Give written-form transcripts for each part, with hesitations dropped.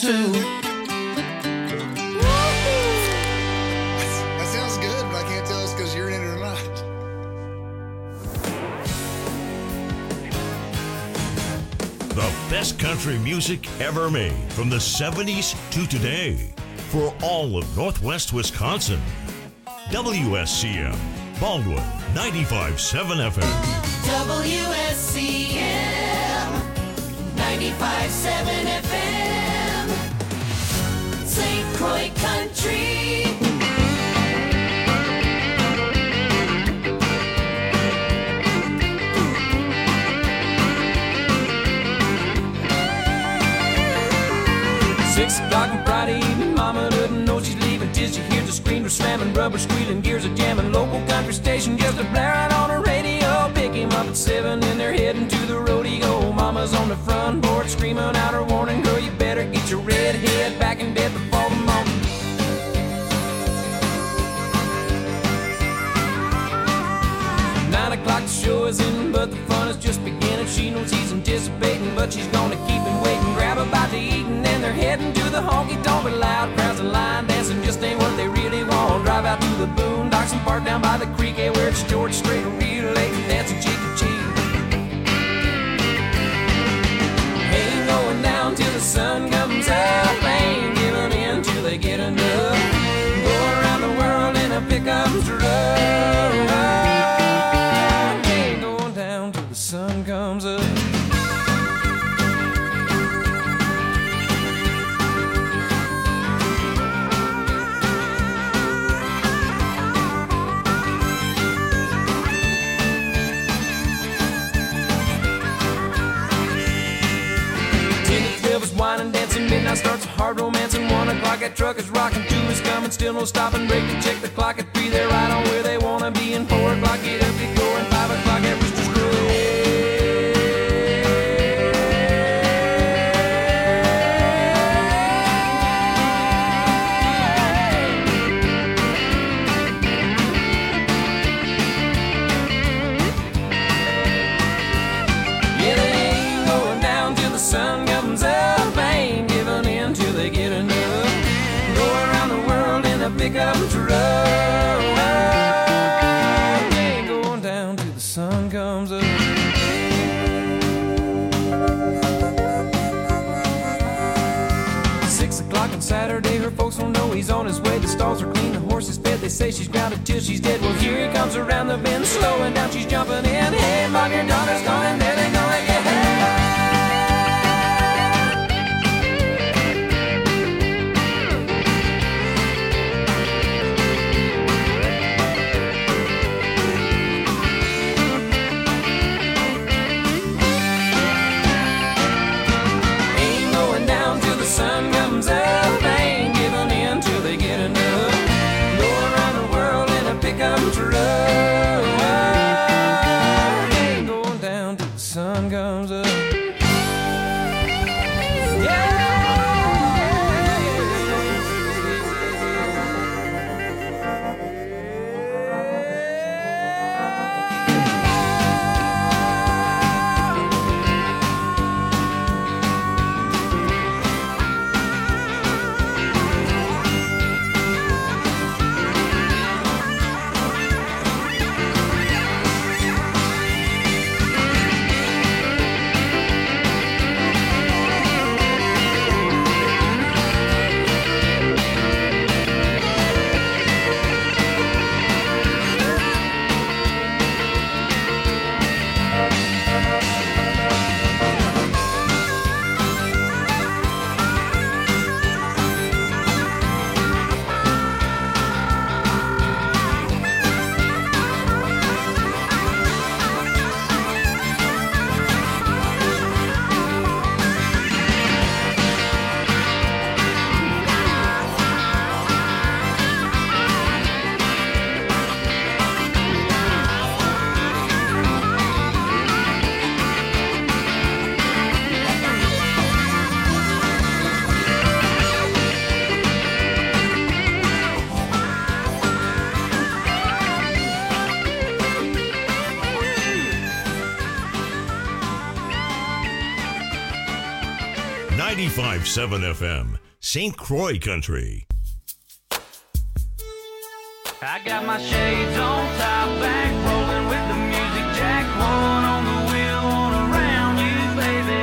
too. That sounds good, but I can't tell us because you're in it or not. The best country music ever made from the 70s to today for all of Northwest Wisconsin. WSCM, Baldwin, 95.7 FM. WSCM 95.7 FM, St. Croix Country. Six o'clock on Friday evening, mama doesn't know she's leaving till she hears the screamer slamming, rubber squealing, gears are jamming, local country station just a blaring on the radio. Pick him up at 7 and they're heading to the rodeo. Mama's on the front porch screaming out her warning, girl, you better get your red head back in bed before the morning. O'clock the show is in, but the fun is just beginning. She knows he's anticipating, but she's gonna keep him waiting. Grab a bite to eating, and they're heading to the honky-tonk with loud crowds and line dancing. Just ain't what they really want. Drive out to the boondocks and park down by the creek, where it's George Strait, relating, dancing cheek to cheek. Ain't going down till the sun comes up. Ain't giving in till they get enough. Go around the world in a pickup truck. Sun comes up. 10 to 12 is wine and dancing. Midnight starts a hard romance, and 1 o'clock that truck is rocking. 2 is coming, still no stopping. Break to check the clock at 3. They're right on where they wanna be. And 4 o'clock get up to go, and 5 o'clock at Rooster's Crow. Pickup truck. Ain't going down till the sun comes up. Six o'clock on Saturday, her folks don't know he's on his way. The stalls are clean, the horse is fed. They say she's grounded till she's dead. Well, here he comes around the bend, slowing down, she's jumping in. Hey, mom, your daughter's going, there they gonna get her. Ain't going down till the sun goes. 95.7 FM, St. Croix Country. I got my shades on, top back, rolling with the music jack. One on the wheel, one around you, baby.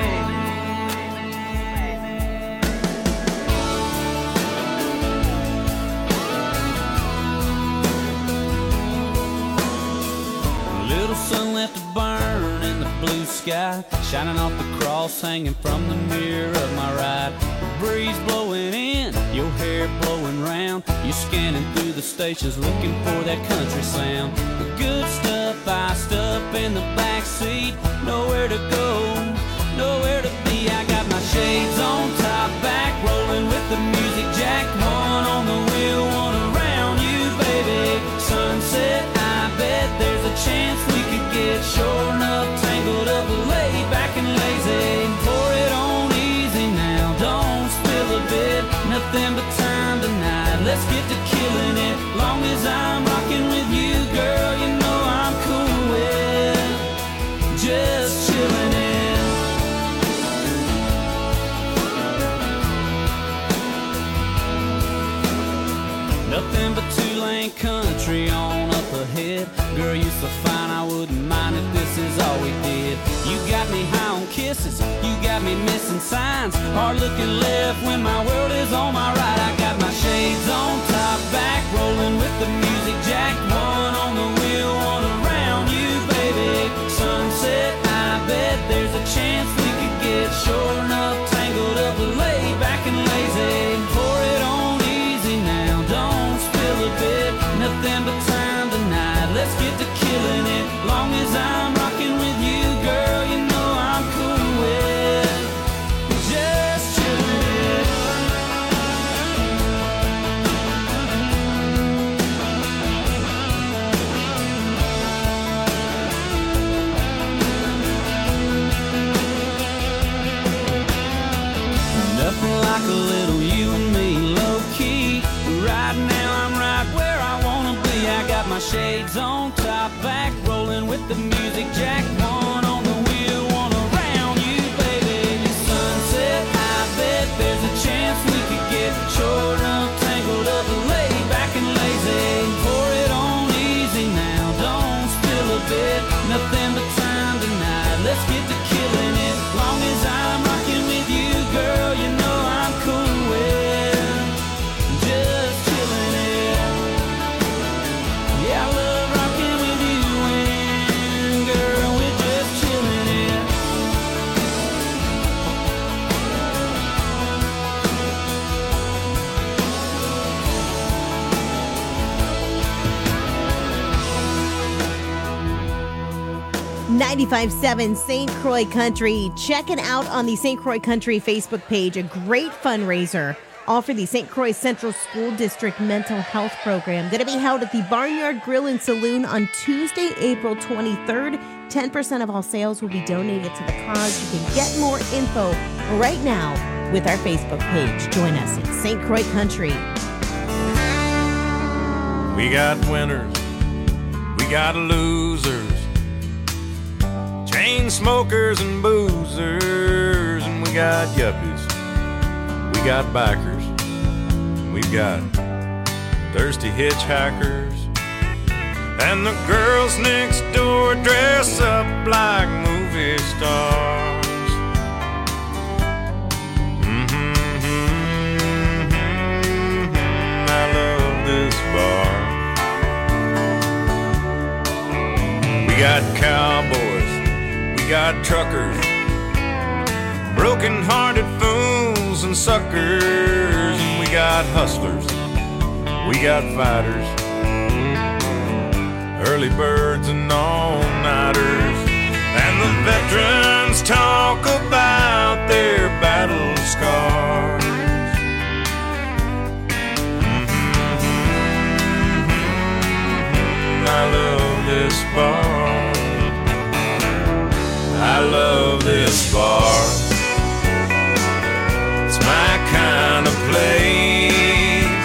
A little sun left to burn in the blue sky, shining off the cross hanging from the mirror of my ride. The breeze blowing in, your hair blowing round. You're scanning through the stations looking for that country sound. The good stuff iced up in the back seat. Nowhere to go, nowhere to be. I got my shades on, top back, rolling with the music jack. One on the wheel, one around you, baby. Sunset, I bet there's a chance we could get shore enough, tangled up, laid back and lazy. Pour it on easy now, don't spill a bit. Nothing but time tonight, let's get to killing it. Long as I'm rocking with you, girl, you know I'm cool with just chilling it. Nothing but two-lane country on up ahead. Girl, you so fine, I wouldn't mind if this is all we did. You got me high on kisses, you got me missing signs. Hard looking left when my world is on my right. I got my shades on, top back, rolling with the music jack. One on the wheel, one around you, baby. Sunset, I bet there's a chance we could get shore enough, tangled up, laid back and lazy. Pour it on easy now, don't spill a bit. Nothing but time tonight, let's get to killing it. Long as I'm rocking with you, girl, you know I'm cool with just chilling it. Nothing like a little you and me, low-key. Right now I'm right where I wanna be. I got my shades on, top back, rolling with the music jack. One on the wheel, one around you, baby. Sunset, I bet there's a chance we could get short enough, tangled up, laid back and lazy. Pour it on easy now, don't spill a bit. Nothing but time tonight, let's get to killing it. Long as I'm rocking with you, girl, you know I'm cool with just chilling it. Yeah, I love rocking with you and girl, we're just chilling it. .7 St. Croix Country. Check it out on the St. Croix Country Facebook page. A great fundraiser, all for the St. Croix Central School District Mental Health Program. Going to be held at the Barnyard Grill and Saloon on Tuesday, April 23rd. 10% of all sales will be donated to the cause. You can get more info right now with our Facebook page. Join us at St. Croix Country. We got winners, we got losers, chain smokers and boozers, and we got yuppies, we got bikers, and we've got thirsty hitchhikers, and the girls next door dress up like movie stars. I love this bar. We got cowboys, we got truckers, broken-hearted fools and suckers, and we got hustlers, we got fighters, early birds and all-nighters, and the veterans talk about their battle scars. I love this bar. I love this bar. It's my kind of place.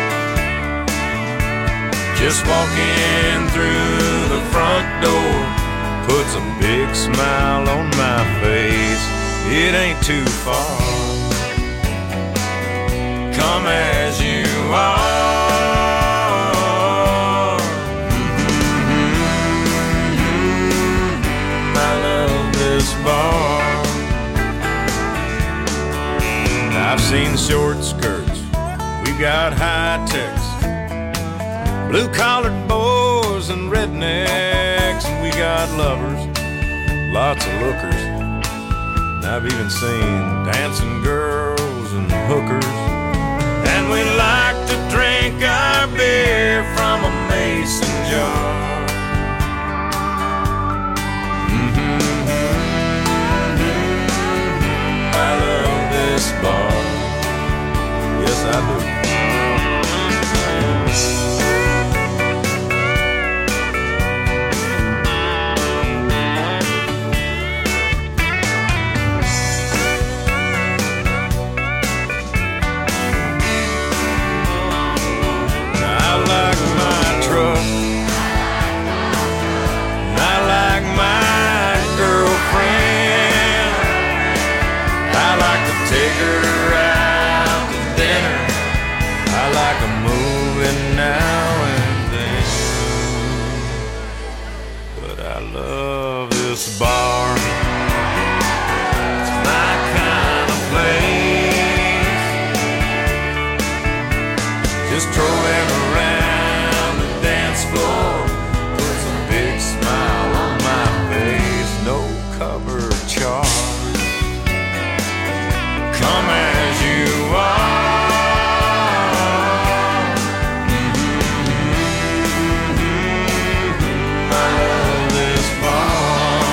Just walking through the front door puts a big smile on my face. It ain't too far. Come as you are. I love this bar. I've seen short skirts, we've got high techs, blue-collared boys and rednecks, and we got lovers, lots of lookers. And I've even seen dancing girls and hookers. And we like to drink our beer from a mason jar. I love this bar. Yes, I do. Take her out to dinner. I like a movie now and then. But I love this bar. It's my kind of place. Just strolling around the dance floor puts a big smile on my face. No cover charge. Come as you are. I love this bar.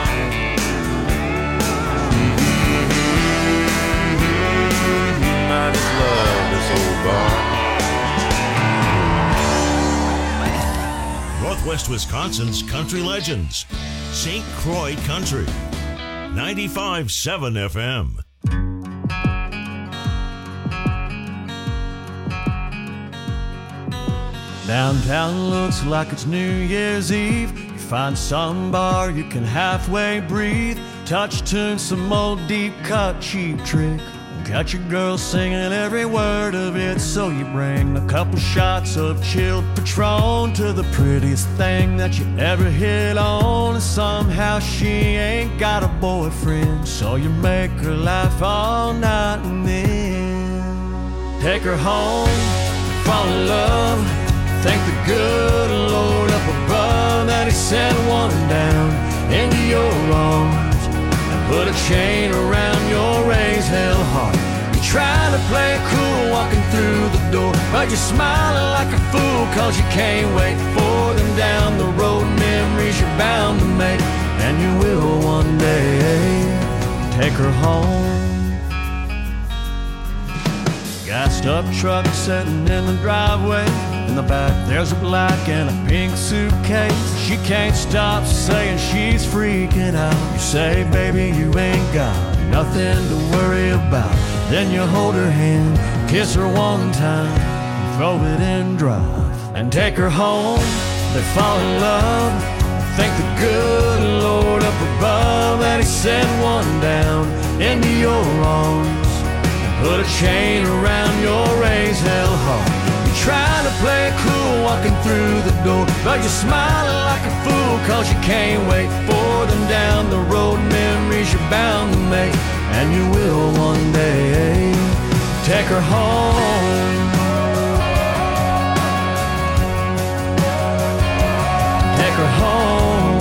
I just love this old bar. Northwest Wisconsin's country legends. St. Croix Country. 95.7 FM. Downtown looks like it's New Year's Eve. You find some bar you can halfway breathe. Touch tune, some old deep cut cheap trick. Got your girl singing every word of it. So you bring a couple shots of chilled Patron to the prettiest thing that you ever hit on. And somehow she ain't got a boyfriend, so you make her laugh all night and then take her home, fall in love. Thank the good Lord up above that He sent one down into your arms and put a chain around your raised hell heart. You try to play it cool walking through the door, but you're smiling like a fool cause you can't wait for them down the road. Memories you're bound to make, and you will one day take her home. Gassed up truck sitting in the driveway. In the back there's a black and a pink suitcase. She can't stop saying she's freaking out. You say, baby, you ain't got nothing to worry about. Then you hold her hand, kiss her one time, and throw it in drive and take her home. They fall in love. Thank the good Lord up above that He sent one down into your arms and put a chain around your raised hell heart. Trying to play it cool walking through the door, but you're smiling like a fool cause you can't wait for them down the road. Memories you're bound to make, and you will one day take her home. Take her home.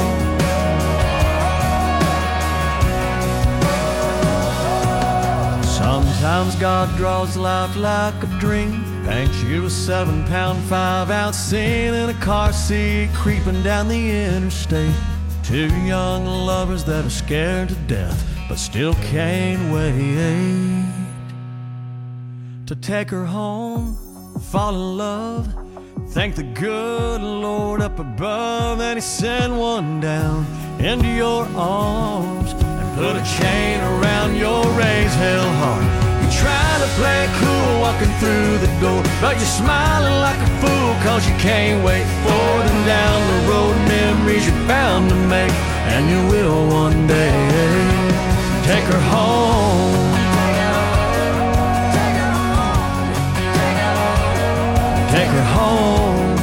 Sometimes God draws life like a dream. Paints you a 7-pound 5-ounce scene in a car seat creeping down the interstate. Two young lovers that are scared to death but still can't wait to take her home, fall in love. Thank the good Lord up above that He sent one down into your arms and put a chain around your raised hell heart. Trying to play it cool walking through the door, but you're smiling like a fool cause you can't wait for them down the road. Memories you're bound to make, and you will one day take her home. her home.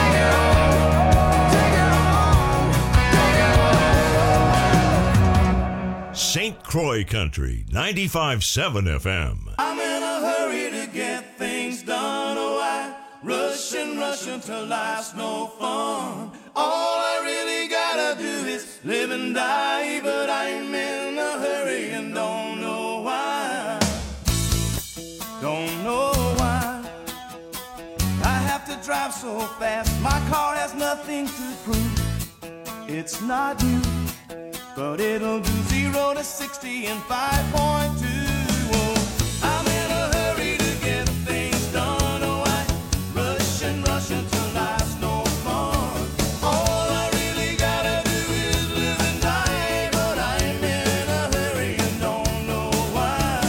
St. Croix Country, 95.7 FM. I'm in a hurry to get things done. Oh, I rush until life's no fun. All I really gotta do is live and die, but I'm in a hurry and don't know why. Don't know why I have to drive so fast. My car has nothing to prove. It's not new, but it'll do 0 to 60 in 5.2. Oh, I'm in a hurry to get things done. Oh, I rush until life's no fun. All I really gotta do is live and die, but I'm in a hurry and don't know why.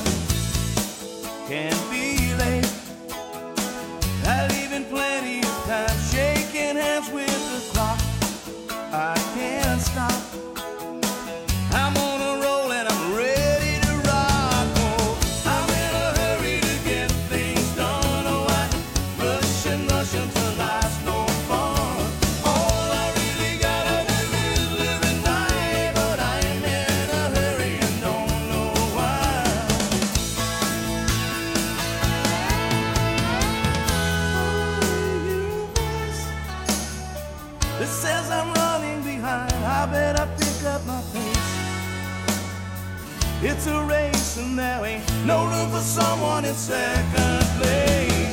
Can't be late. I leave in plenty of time, shaking hands with the clock. I can't stop. I'm on a roll and I'm ready to rock. Oh, I'm in a hurry to get things done. Oh, I rush until life's no fun. All I really gotta do is live and die, but I'm in a hurry and don't know why. It says I'm running behind. I better pick up my pace. It's a race and there ain't no room for someone in second place.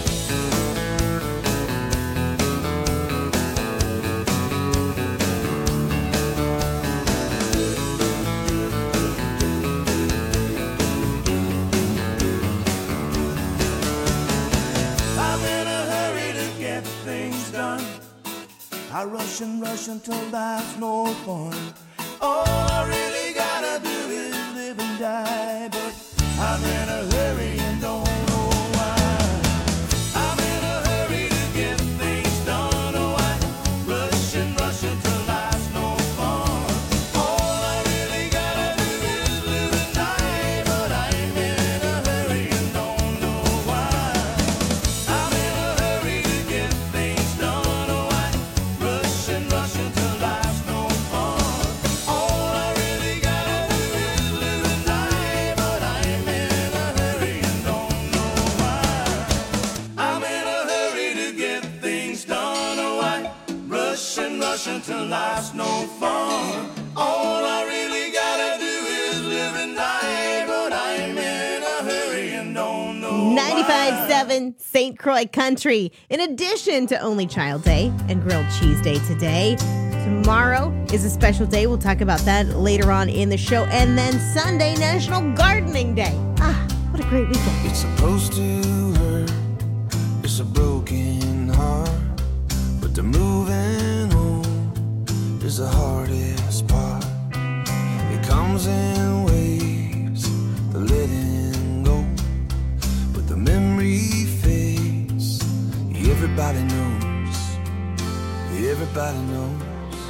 I'm in a hurry to get things done. I rush until life's no fun. All I really gotta do is live and die, but I'm in a hurry and don't know why. I'm in a hurry to get things done. Oh, I rush until life's no fun. All I really gotta do is live and die, but I'm in a hurry and don't know why. I'm in a hurry to get things done. Oh, I rush until life's no fun. All I really gotta do is live and die, but I'm in a hurry and don't know why. I'm in a hurry to get things done. Oh, I rush until life's no fun. All I really gotta do is live and die, but I'm in a hurry and don't know why. 95.7 St. Croix Country. In addition to Only Child Day and Grilled Cheese Day today, tomorrow is a special day. We'll talk about that later on in the show. And then Sunday, National Gardening Day. Ah, what a great weekend. It's supposed to hurt. It's a broken heart, but the moving on is the hardest part. It comes in waves, the letting go, but the memory fades. Everybody knows. Everybody knows.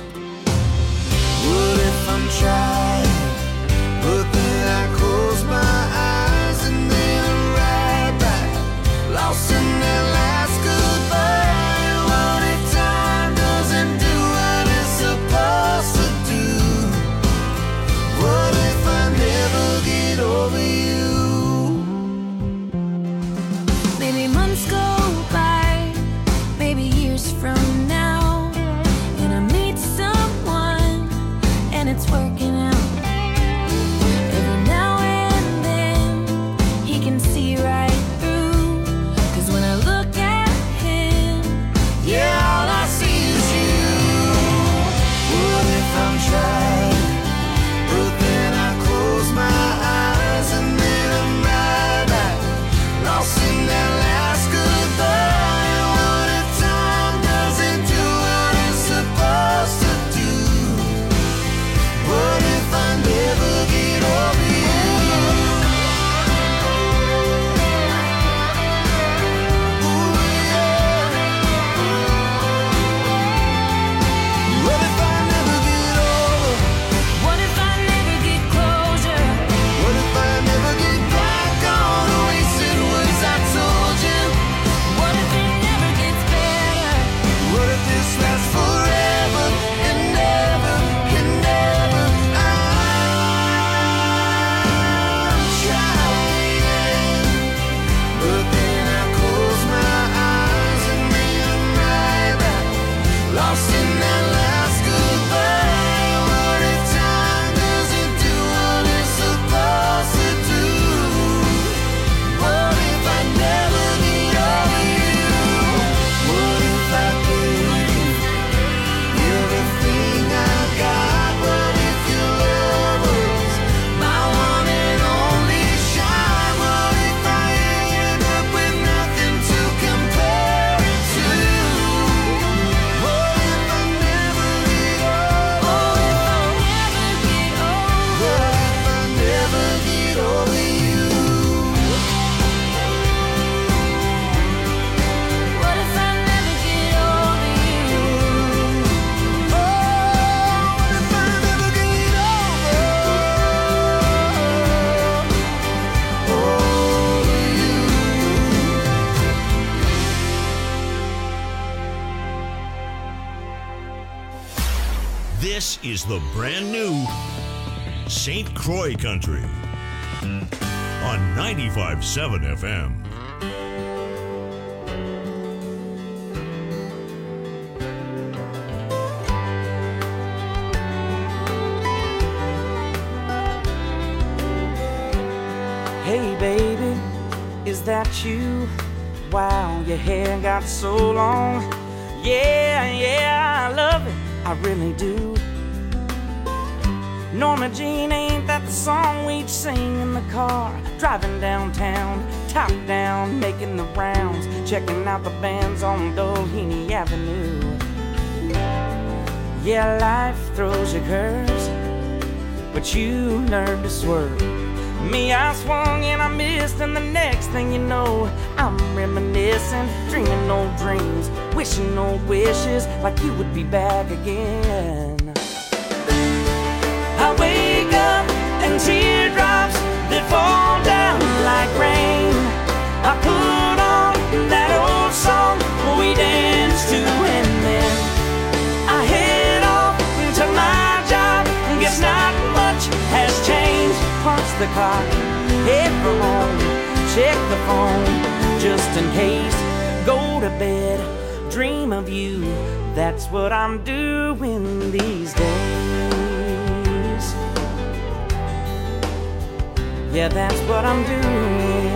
What if I'm trying, but then I close my eyes and then I'm right back, lost in that last goodbye. What if time doesn't do what it's supposed to do? What if I never get over you? Maybe months go by, maybe years from now, and I meet someone and it's working out. Every now This is the brand new St. Croix Country on 95.7 FM. Hey baby, is that you? Wow, your hair got so long. Yeah, I love it, I really do. Norma Jean, ain't that the song we'd sing in the car? Driving downtown, top down, making the rounds, checking out the bands on Doheny Avenue. Yeah, life throws you curves, but you learn to swerve. Me, I swung and I missed, and the next thing you know, I'm reminiscing, dreaming old dreams, wishing old wishes, like you would be back again. I wake up and teardrops that fall down like rain. I put on that old song we danced to, and then I head off to my job. Guess not much has changed. Punch the clock, head for home, check the phone, just in case. Go to bed, dream of you. That's what I'm doing these days. Yeah, that's what I'm doing.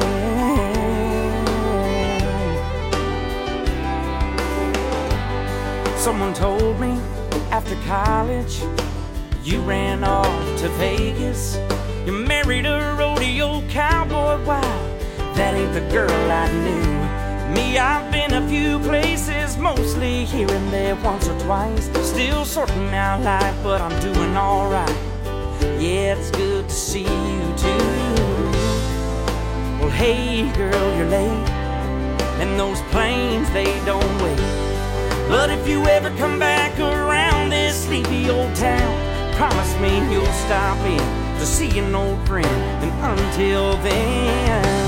Someone told me after college you ran off to Vegas. You married a rodeo cowboy. Wow, that ain't the girl I knew. Me, I've been a few places, mostly here and there, once or twice. Still sorting out life, but I'm doing alright. Yeah, it's good to see you too. Well, hey girl, you're late, and those planes, they don't wait. But if you ever come back around this sleepy old town, promise me you'll stop in to see an old friend, and until then,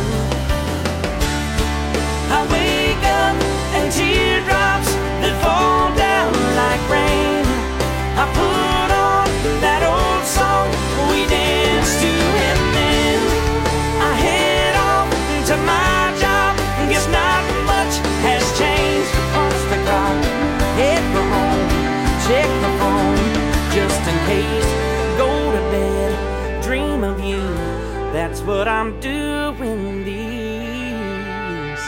I wake up and teardrops that fall down like rain. I put on that old song we danced to, and then I head off to my job. Guess not much has changed. Punch the clock, head for home, check the phone, just in case. Go to bed, dream of you. That's what I'm doing these.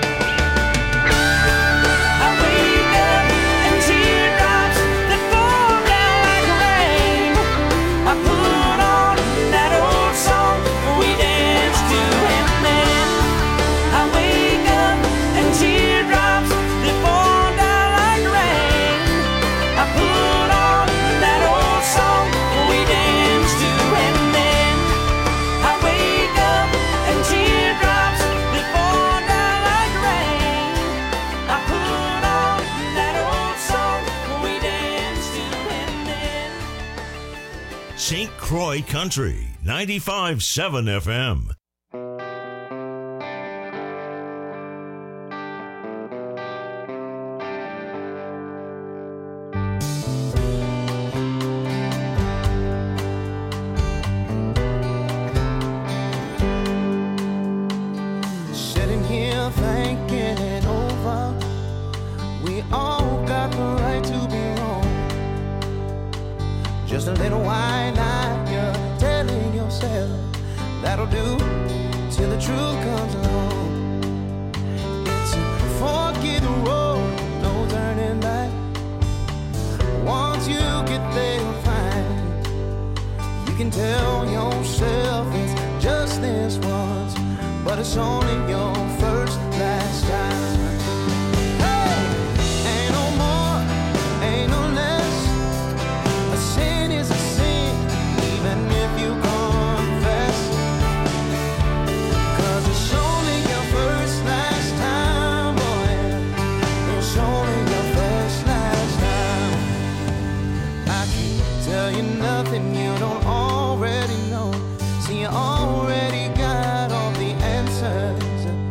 I wake up and teardrops that fall down like rain. I put on that old song we danced to, and then I wake up and teardrops that fall down like rain. I put on that old song we danced to, and then I wake up and teardrops that fall down like rain. I put on that old song we danced to, and then St. Croix Country, 95.7 FM. Sitting here thinking it over. We all got the right to be wrong. Just a little while now, you're telling yourself that'll do till the truth comes along. It's a forky road, no turning back. Once you get there, you'll find you can tell yourself it's just this once, but it's only your first, last time. Hey, ain't no more, ain't no less. A sin is a sin, even if you confess. 'Cause it's only your first, last time, boy. It's only your first, last time. I can't tell you nothing you don't already know. See, you already got all the answers.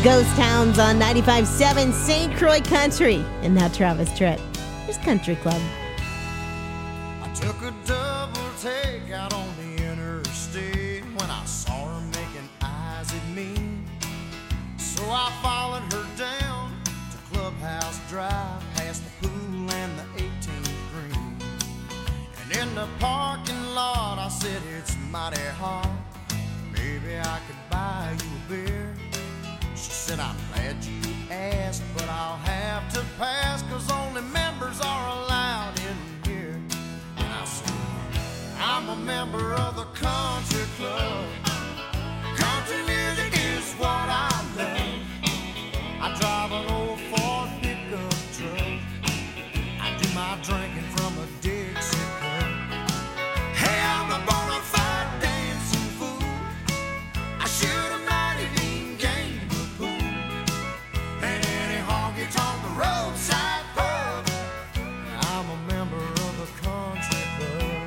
Ghost Towns on 95.7 St. Croix Country. And now Travis Tritt. Here's Country Club. I took a double take out on the interstate when I saw her making eyes at me. So I followed her down to Clubhouse Drive, past the pool and the 18th green. And in the parking lot I said, it's mighty hot, maybe I could buy you a beer. She said, I'm glad you asked, but I'll have to pass, 'cause only members are allowed in here. And I said, I'm a member of the country club. Country music is what I love. I drive an old Ford pickup truck. I do my drinking from a Dixie cup. Hey, I'm a bona fide dancing fool. I shoot a mighty mean game of pool. And any honky tonk the roadside pub. I'm a member of the country club.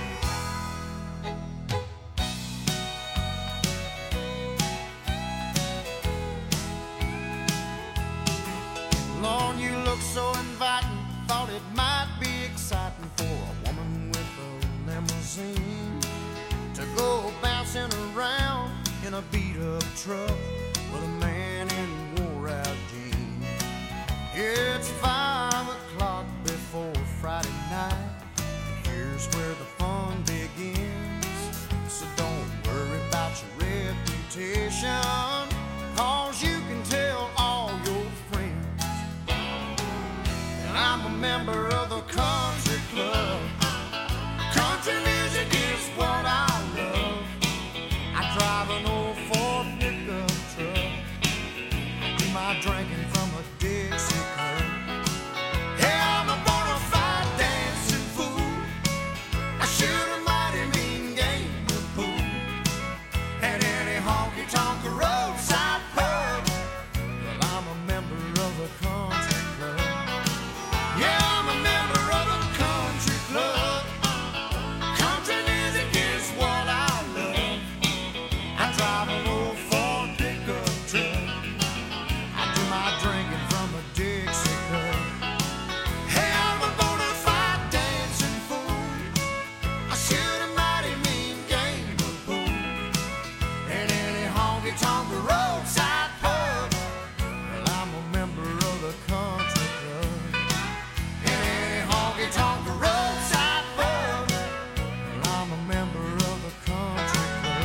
Lord, you look so inviting. Thought it might be exciting for a woman with a limousine to go bouncing around in a beat-up truck with a man in wore-out jeans. It's 5 o'clock before Friday night, and here's where the fun begins. So don't worry about your reputation, 'cause you can tell all your friends. And I'm a member of the country club. Country music is what I love. I drive an old Ford pickup truck. I do my drinking from a Dixie cup. Hey, I'm a bona fide dancing fool. I shoot a mighty mean game of pool. And any honky tonk roadside pub. Well, I'm a member of the country club. Yeah, I'm a member of the country club. Country music is what I love. I drive an old Ford pickup truck. I do my drinking from a Dixie cup. Hey, I'm a bona fide dancing fool. I shoot a mighty mean game of pool. And any honky tonk roadside pub. Well, I'm a member of the country club. And any honky tonk roadside pub. Well, I'm a member of the country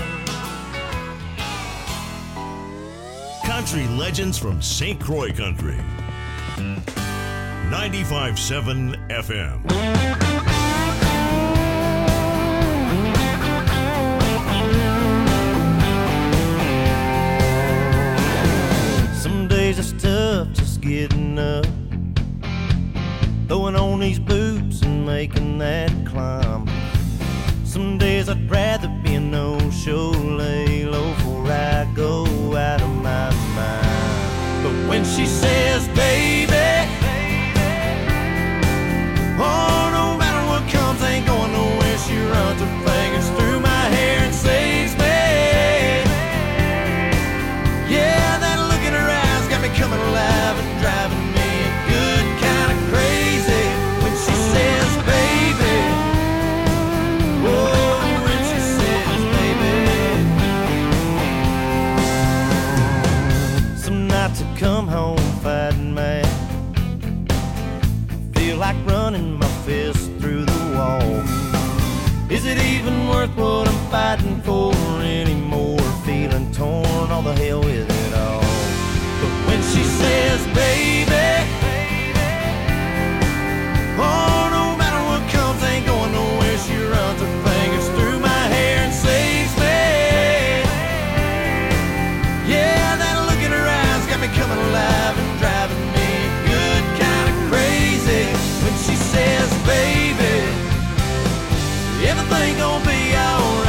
club. Country legends from St. Croix Country. 95.7 FM. Some days it's tough just getting up, throwing on these boots and making that climb. Some days I'd rather be a no-show, lay low before I go out of my mind. But when she says, baby, oh, no matter what comes, ain't going nowhere. She runs her fingers through my hair and saves me. Yeah, that look in her eyes got me coming alive and driving me a good kind of crazy. When she says, baby, oh, when she says, baby. Some nights I come home fighting mad, feel like running my fist through the wall. Is it even worth what I'm fighting for anymore? Feeling torn, all the hell with it all. But when she says, baby, oh, no matter what comes, ain't going nowhere. She runs her fingers through my hair and saves me. Yeah, that look in her eyes got me coming alive and driving me good kind of crazy. When she says, baby, everything gonna be alright.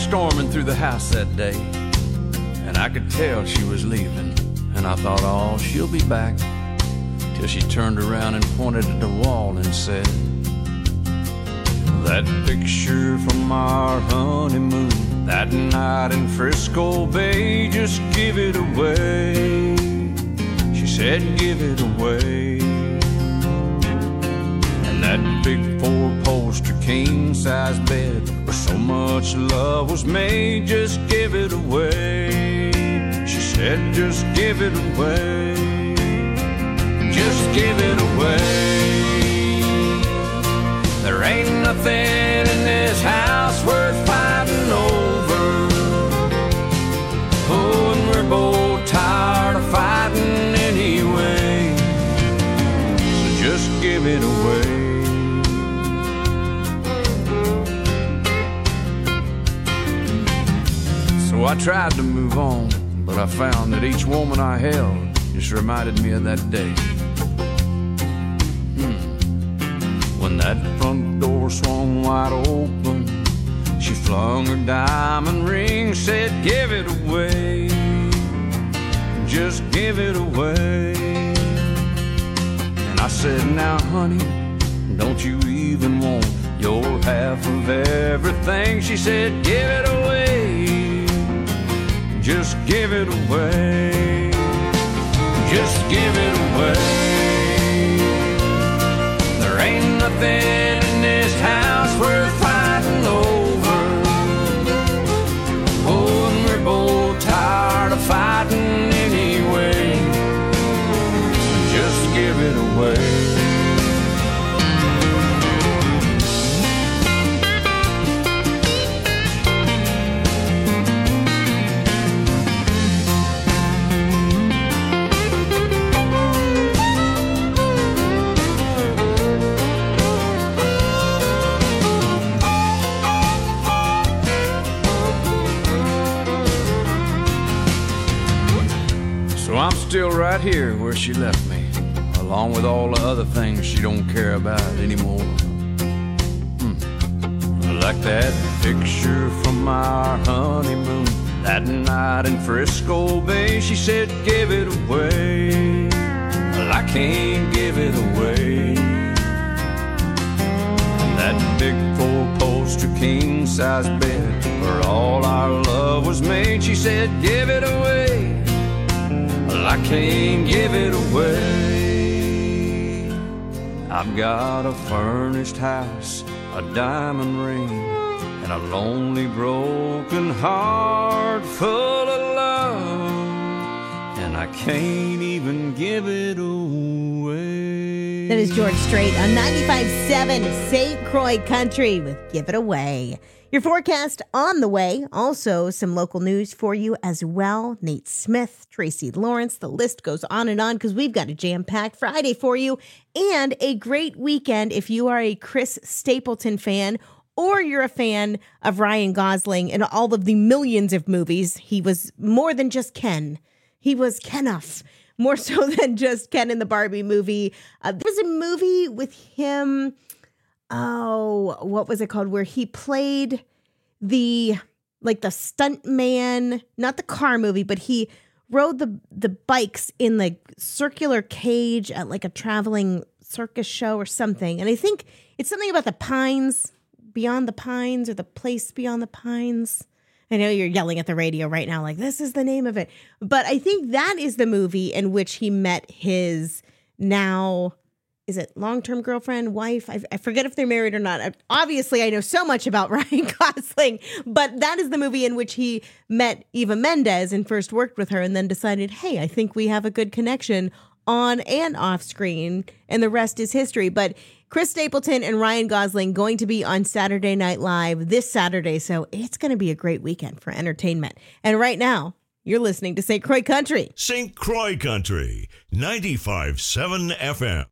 storming through the house that day, and I could tell she was leaving. And I thought, oh, she'll be back. Till she turned around and pointed at the wall and said, that picture from our honeymoon, that night in Frisco Bay, just give it away. She said, give it away. And that big four-poster king-size bed where so much love was made, just give it away. She said, just give it away. Just give it away. There ain't nothing in this house worth fighting over. Oh, and we're both tired of fighting anyway. So just give it away. So I tried to move on, but I found that each woman I held just reminded me of that day. When that front door swung wide open, she flung her diamond ring, said, give it away. Just give it away. And I said, now honey, don't you even want your half of everything? She said, give it away. Just give it away. Just give it away. There ain't nothing in this house worth fighting over. Oh, and we're both tired of fighting anyway. So just give it away. I'm still right here where she left me, along with all the other things she don't care about anymore. Like that picture from our honeymoon, that night in Frisco Bay. She said, give it away. Well, I can't give it away. And that big four-poster king-size bed where all our love was made. She said, give it away. I can't give it away. I've got a furnished house, a diamond ring, and a lonely broken heart full of love, and I can't even give it away. That is George Strait on 95.7 St. Croix Country with Give It Away. Your forecast on the way. Also, some local news for you as well. Nate Smith, Tracy Lawrence. The list goes on because we've got a jam-packed Friday for you and a great weekend if you are a Chris Stapleton fan or you're a fan of Ryan Gosling and all of the millions of movies. He was more than just Ken. He was Kenough. More so than just Ken in the Barbie movie. There's a movie with him... Oh, what was it called? Where he played the stunt man, not the car movie, but he rode the bikes in the circular cage at like a traveling circus show or something. And I think it's something about the Pines, Beyond the Pines, or the Place Beyond the Pines. I know you're yelling at the radio right now, like, this is the name of it. But I think that is the movie in which he met his now... Is it long-term girlfriend, wife? I forget if they're married or not. Obviously, I know so much about Ryan Gosling, but that is the movie in which he met Eva Mendes and first worked with her and then decided, hey, I think we have a good connection on and off screen, and the rest is history. But Chris Stapleton and Ryan Gosling going to be on Saturday Night Live this Saturday, so it's going to be a great weekend for entertainment. And right now, you're listening to St. Croix Country. St. Croix Country, 95.7 FM.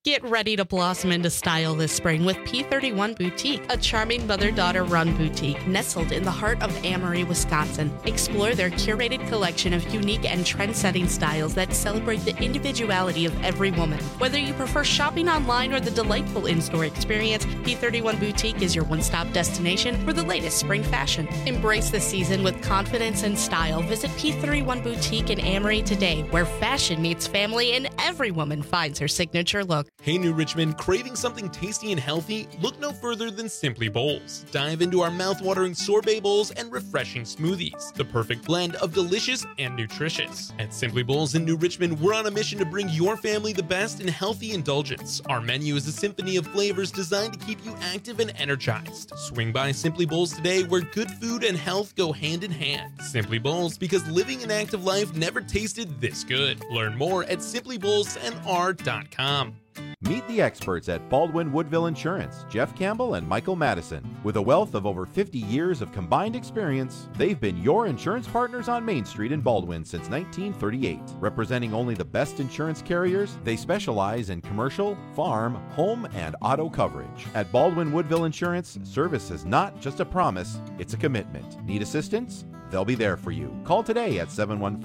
Get ready to blossom into style this spring with P31 Boutique, a charming mother-daughter run boutique nestled in the heart of Amory, Wisconsin. Explore their curated collection of unique and trend-setting styles that celebrate the individuality of every woman. Whether you prefer shopping online or the delightful in-store experience, P31 Boutique is your one-stop destination for the latest spring fashion. Embrace the season with confidence and style. Visit P31 Boutique in Amory today, where fashion meets family and every woman finds her signature look. Hey New Richmond, craving something tasty and healthy? Look no further than Simply Bowls. Dive into our mouth-watering sorbet bowls and refreshing smoothies, the perfect blend of delicious and nutritious. At Simply Bowls in New Richmond, we're on a mission to bring your family the best in healthy indulgence. Our menu is a symphony of flavors designed to keep you active and energized. Swing by Simply Bowls today, where good food and health go hand in hand. Simply Bowls, because living an active life never tasted this good. Learn more at simplybowlsnr.com. Meet the experts at Baldwin Woodville Insurance, Jeff Campbell and Michael Madison. With a wealth of over 50 years of combined experience, they've been your insurance partners on Main Street in Baldwin since 1938. Representing only the best insurance carriers, they specialize in commercial, farm, home, and auto coverage. At Baldwin Woodville Insurance, service is not just a promise, it's a commitment. Need assistance? They'll be there for you. Call today at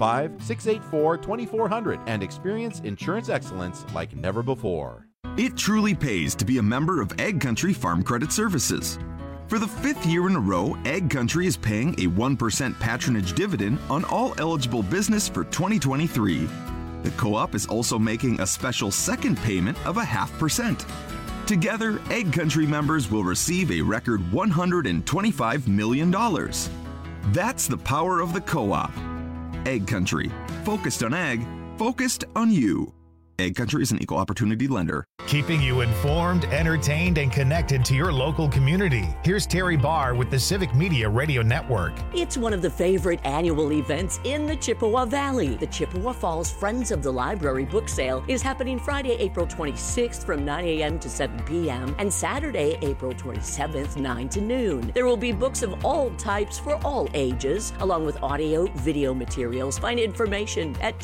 715-684-2400 and experience insurance excellence like never before. It truly pays to be a member of Ag Country Farm Credit Services. For the 5th year in a row, Ag Country is paying a 1% patronage dividend on all eligible business for 2023. The co-op is also making a special second payment of 0.5%. Together, Ag Country members will receive a record $125 million. That's the power of the co-op. Ag Country. Focused on ag, focused on you. Ag Country is an equal opportunity lender. Keeping you informed, entertained, and connected to your local community. Here's Terry Barr with the Civic Media Radio Network. It's one of the favorite annual events in the Chippewa Valley. The Chippewa Falls Friends of the Library book sale is happening Friday, April 26th from 9 a.m. to 7 p.m. and Saturday, April 27th, 9 to noon. There will be books of all types for all ages, along with audio, video materials. Find information at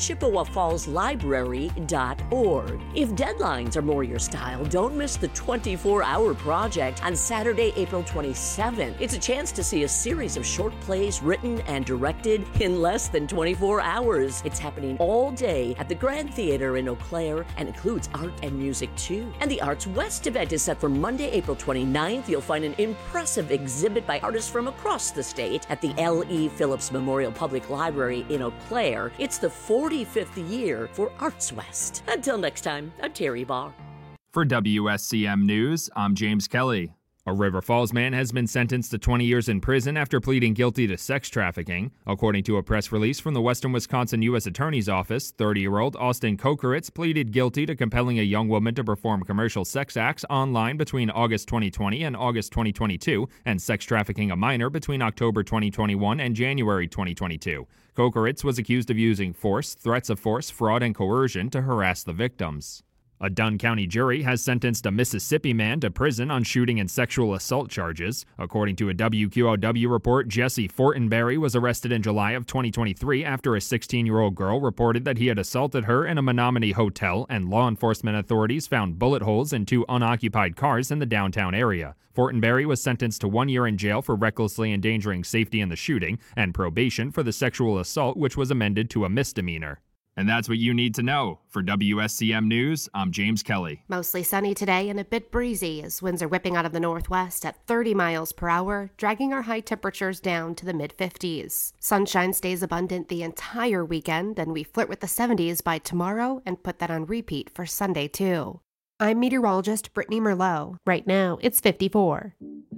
ChippewaFallsLibrary.org. If deadlines are more your style, don't miss the 24-hour project on Saturday, April 27th. It's a chance to see a series of short plays written and directed in less than 24 hours. It's happening all day at the Grand Theater in Eau Claire and includes art and music too. And the Arts West event is set for Monday, April 29th. You'll find an impressive exhibit by artists from across the state at the L.E. Phillips Memorial Public Library in Eau Claire. It's the 45th year for Arts West. Until next time, I'm Terry Barr. For WSCM News, I'm James Kelly. A River Falls man has been sentenced to 20 years in prison after pleading guilty to sex trafficking. According to a press release from the Western Wisconsin U.S. Attorney's Office, 30-year-old Austin Kokeritz pleaded guilty to compelling a young woman to perform commercial sex acts online between August 2020 and August 2022, and sex trafficking a minor between October 2021 and January 2022. Kokeritz was accused of using force, threats of force, fraud, and coercion to harass the victims. A Dunn County jury has sentenced a Mississippi man to prison on shooting and sexual assault charges. According to a WQOW report, Jesse Fortenberry was arrested in July of 2023 after a 16-year-old girl reported that he had assaulted her in a Menominee hotel, and law enforcement authorities found bullet holes in 2 unoccupied cars in the downtown area. Fortenberry was sentenced to 1 year in jail for recklessly endangering safety in the shooting and probation for the sexual assault, which was amended to a misdemeanor. And that's what you need to know. For WSCM News, I'm James Kelly. Mostly sunny today and a bit breezy as winds are whipping out of the northwest at 30 miles per hour, dragging our high temperatures down to the mid-50s. Sunshine stays abundant the entire weekend, and we flirt with the 70s by tomorrow and put that on repeat for Sunday, too. I'm meteorologist Brittany Merlot. Right now, it's 54.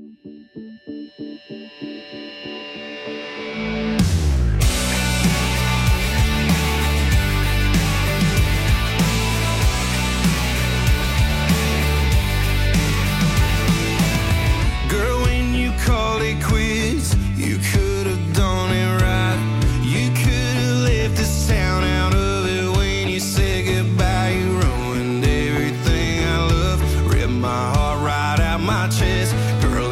Called it quits. You could have done it right. You could have left this town out of it when you said goodbye. You ruined everything I loved. Ripped my heart right out my chest. Girl,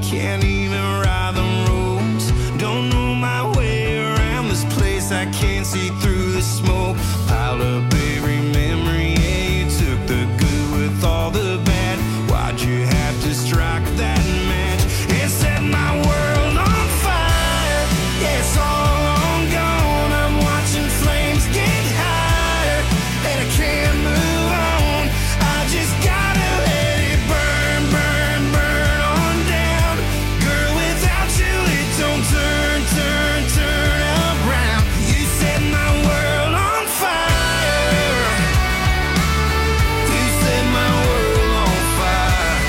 Can't even ride the roads. Don't know my way around this place. I can't see through the smoke. Piled up every memory. Yeah, you took the good with all the bad. Why'd you have to strike that match and set my world on fire? Yeah, it's all on gone. I'm watching flames get higher, and I can't move on. I just gotta let it burn, burn, burn on down. Girl, without you it don't turn, turn, turn around. You set my world on fire. You set my world on fire.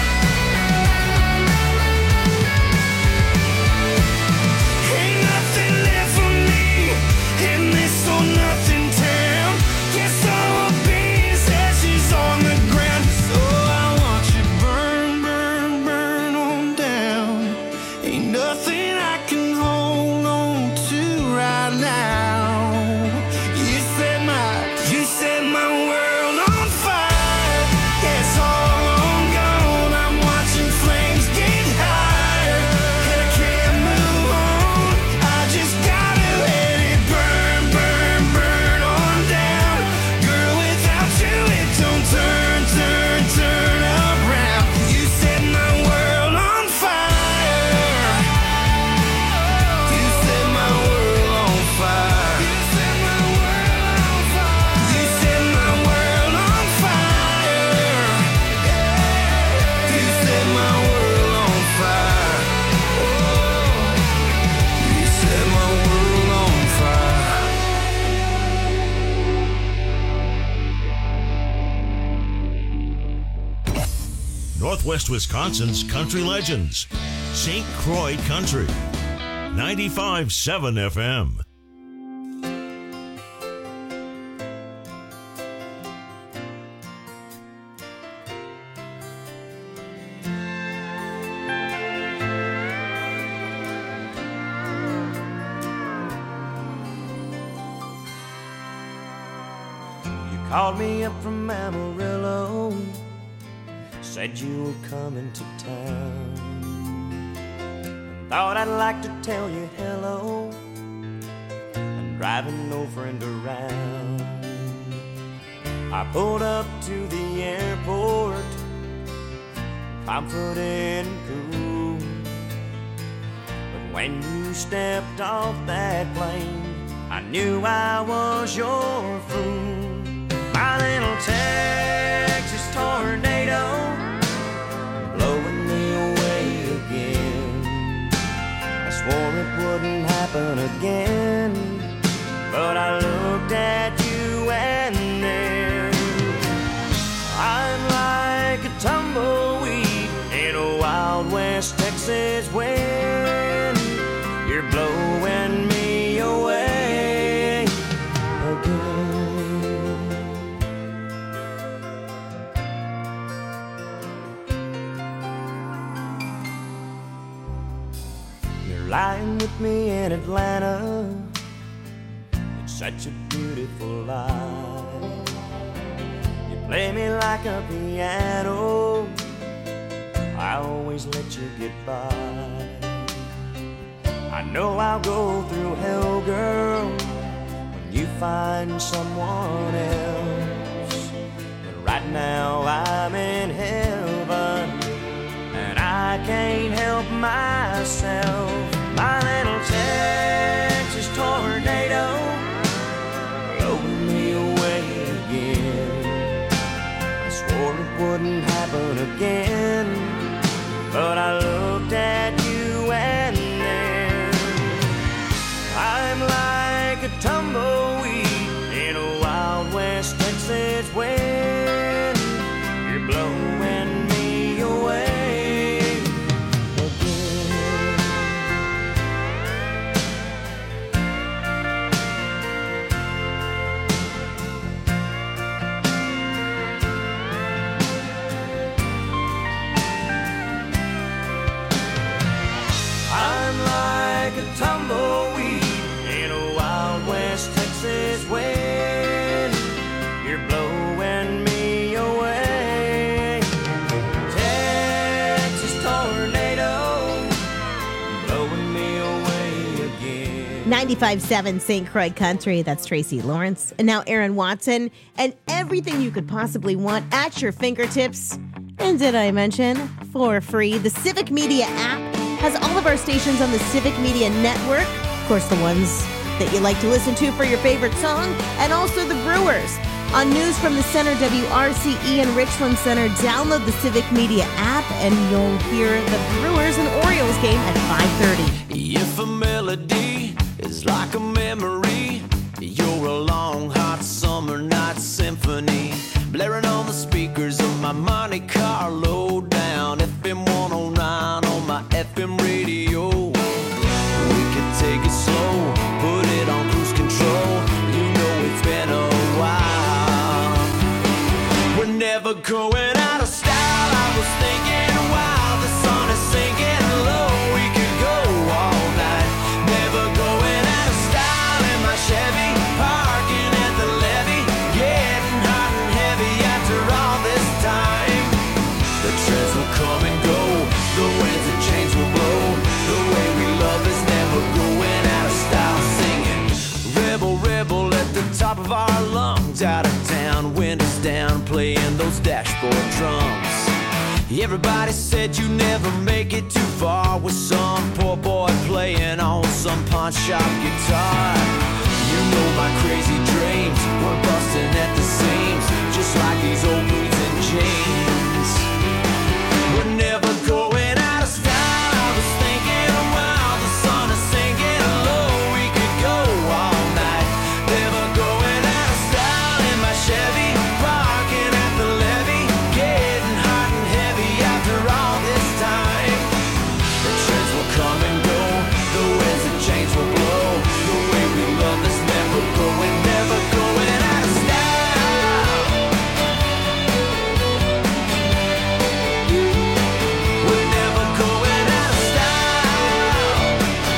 Ain't nothing left for me in this or nothing town. Guess all I'll be is ashes on the ground. So I want you burn, burn, burn on down. Ain't nothing I can hold on to right now. You set my world on fire. Yeah, it's all on gone. I'm watching flames get higher, and I can't move on. I just gotta let it burn, burn, burn on down. Girl, without you it don't turn, turn, turn around. You set my world on fire. You set my world on fire. You set my world on fire. You set my world on fire. You set my world on fire. You set my world on fire. Northwest Wisconsin's country legends. St. Croix Country. 95.7 FM. Called me up from Amarillo, said you were coming to town. Thought I'd like to tell you hello. I'm driving no friend around. I pulled up to the airport, confident and cool. But when you stepped off that plane, I knew I was your fool. My little Texas tornado, blowing me away again. I swore it wouldn't happen again, but I looked at you and then I'm like a tumbleweed in a Wild West Texas wind. You're blowing me away again. Lying with me in Atlanta, it's such a beautiful life. You play me like a piano, I always let you get by. I know I'll go through hell, girl, when you find someone else. But right now I'm in heaven, and I can't help myself. My little Texas tornado, blowing me away again. I swore it wouldn't happen again, but I looked at you and then I'm like a tumbleweed in a Wild West Texas wind. You're blowing me away again. 95.7 St. Croix Country. That's Tracy Lawrence. And now Aaron Watson. And everything you could possibly want at your fingertips. And did I mention, for free, the Civic Media app has all of our stations on the Civic Media Network. Of course, the ones that you like to listen to for your favorite song. And also the Brewers. On News from the Center, WRCE and Richland Center, download the Civic Media app and you'll hear the Brewers and Orioles game at 5:30. If a melody is like a memory, you're a long, hot summer night symphony, blaring on the speakers of my Monte Carlo down FM 109 on my FM radio. We could take it slow, put it on cruise control. You know it's been a while. We're never going out of style. I was thinking while the sun is sinking low, we could go all night. Never going out of style in my Chevy, parking at the levee, getting hot and heavy after all this time. The trends will come and go, the winds and chains will blow. The way we love is never going out of style. Singing rebel, rebel at the top of our lungs, out of town, windows down, playing those dashboard drums. Everybody said you never make it too far with some poor boy playing on some pawn shop guitar. You know my crazy dreams were busting at the seams, just like these old boots and jeans. We're never going out of style. I was thinking while the sun is sinking low, we could go all night. Never going out of style in my Chevy, parking at the levee, getting hot and heavy after all this time. The trends will come and go, the winds and chains will blow. The way we love is never going, never going out of style. We're never going out of style.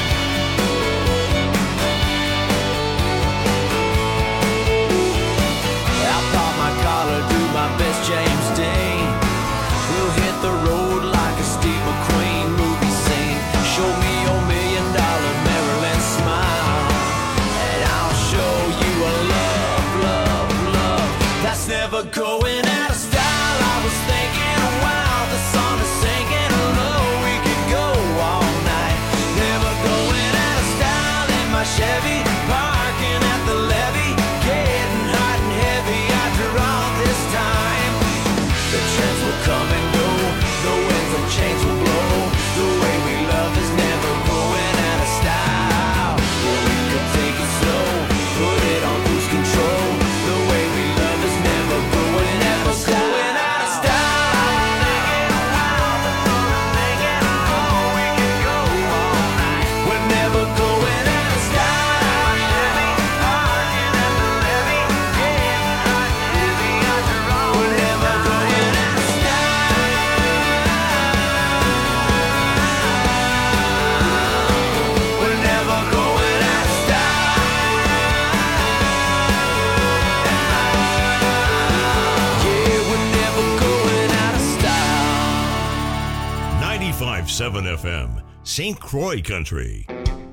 I'll pop my collar, do my best James Dean. We'll hit the road like a Steve McQueen movie scene. Show me your $1 million Maryland smile, and I'll show you a love, love, love that's never going out of style. I was thinking while the sun is sinking low, we could go all night. Never going out of style in my Chevy, parking at the levee, getting hot and heavy after all this time. The trends will come and go, the winds and chains will blow. The way we love is never going out of style. We could take it slow, put it on cruise control. The way we love is never going out of style. We're never going out of style. Parking at the levee, getting hot and heavy after all. We're never going out of style. We're never going out of style. Yeah, we're never going out of style. 95.7 FM, St. Croix Country.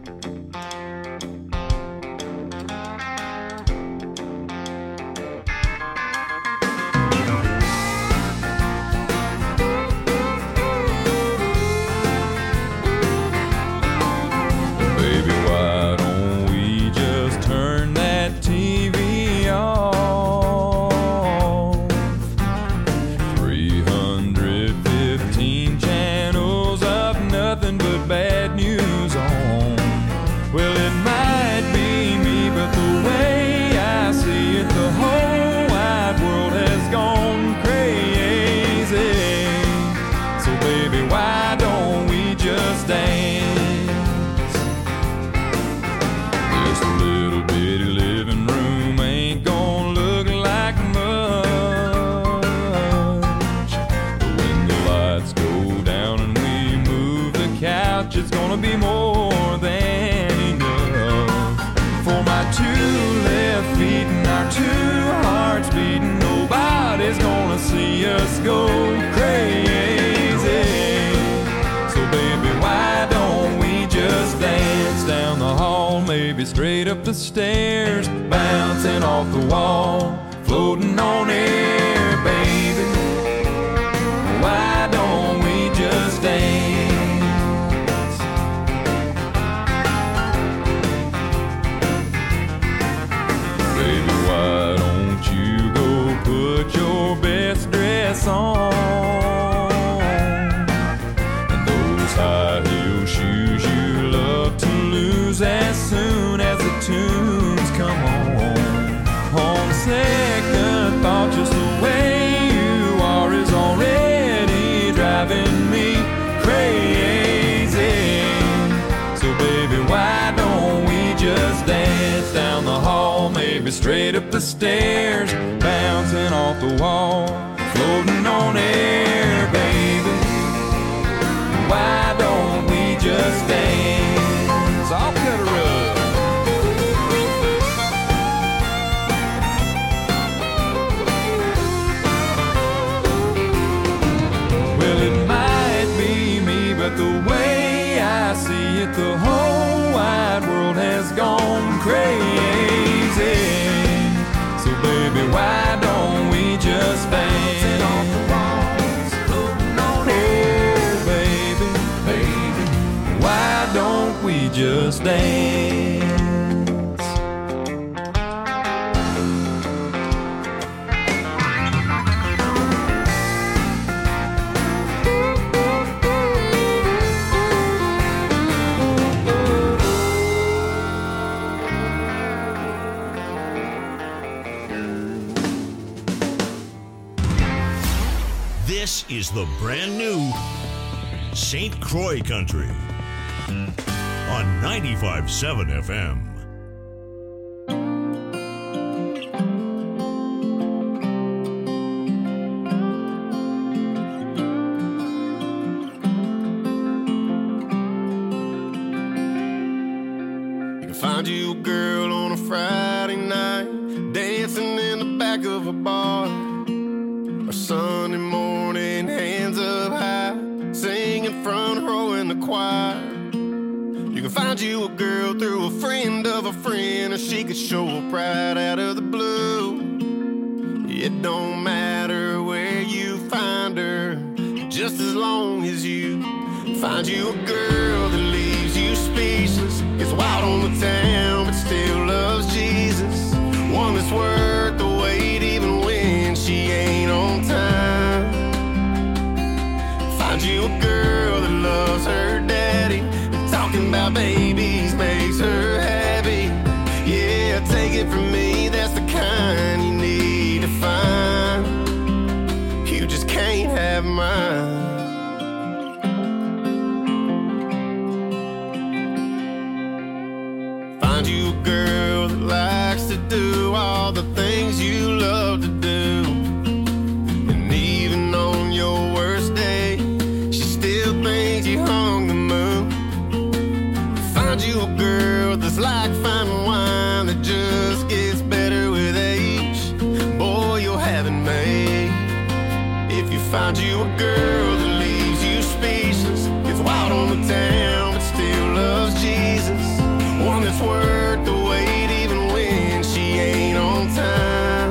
Baby, why don't we just turn that TV off? 315 channels of nothing but bad news on. Well, it might be me, but the way I see it, the whole wide world has gone crazy. So baby, why don't we just dance? This little bitty living room ain't gonna look like much, but when the lights go down and we move the couch, it's gonna be more than enough for my two left feet and our two hearts beating. Nobody's gonna see us go crazy. So baby, why don't we just dance down the hall? Maybe baby, straight up the stairs, bouncing off the wall, floating on air, baby. Why don't we just dance? Baby, why don't you go put your best dress on? And those high heel shoes you love to lose as soon as the tunes come on. On second thought, just the way you are is already driving me crazy. So baby, why don't we just dance down the hall, maybe straight up the stairs, bouncing off the wall, floating on air, baby. Why don't we just dance? I'll cut a rug. Well, it might be me, but the way I see it, the whole wide world has gone crazy. So baby, why don't we just dance? Oh, baby, baby, why don't we just dance? This is the brand new St. Croix Country on 95.7 FM. You can find you a girl on a Friday night, dancing in the back of a bar, or Sunday morning, hands up high, singing front row in the choir. You can find you a girl through a friend of a friend, or she could show up right out of the blue. It don't matter where you find her, just as long as you find you a girl that leaves you speechless, gets wild on the town but still loves Jesus, one that's worth the wait even when she ain't on time. Find you a girl that loves her daddy, and talking about babies makes her happy. Yeah, take it from me, that's the kind you need to find. You just can't have mine. Find you a girl that likes to do all the things you love to do, and even on your worst day, she still thinks you hung the moon. Find you a girl that's like fine wine that just gets better with age. Boy, you'll have it made. If you find you a girl that leaves you speechless, gets wild on the town but still loves Jesus, one that's worth the wait even when she ain't on time.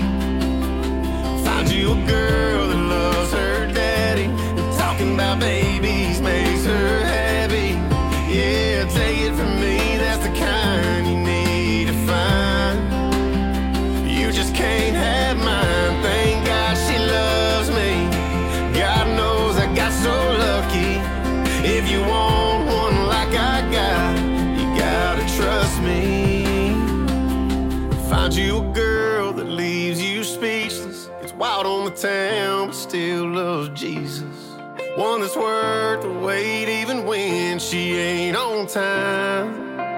Find you a girl that loves her daddy, and talking about babies makes her happy. Yeah, take it from me, that's the kind you need to find. You just can't have mine. Thank God she loves me. God knows I got so lucky. If you want one like I got, gotta trust me. Find you a girl that leaves you speechless, gets wild on the town but still loves Jesus, one that's worth the wait even when she ain't on time.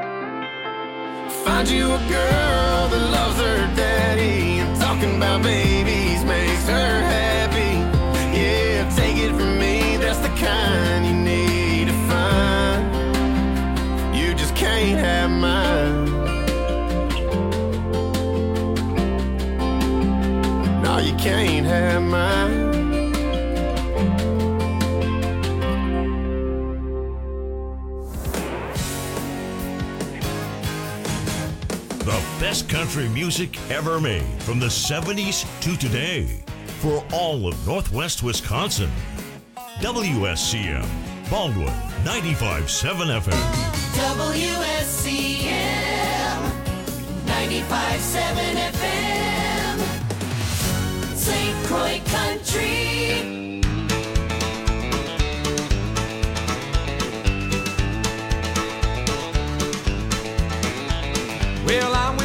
Find you a girl that loves her daddy, and talking about babies makes her happy. Yeah, take it from me, that's the kind you need to find. You just can't have mine. No, you can't have mine. best country music ever made from the 70s to today for all of Northwest Wisconsin. WSCM, Baldwin, 95.7 FM. WSCM 95.7 FM, St. Croix Country. Well, I'm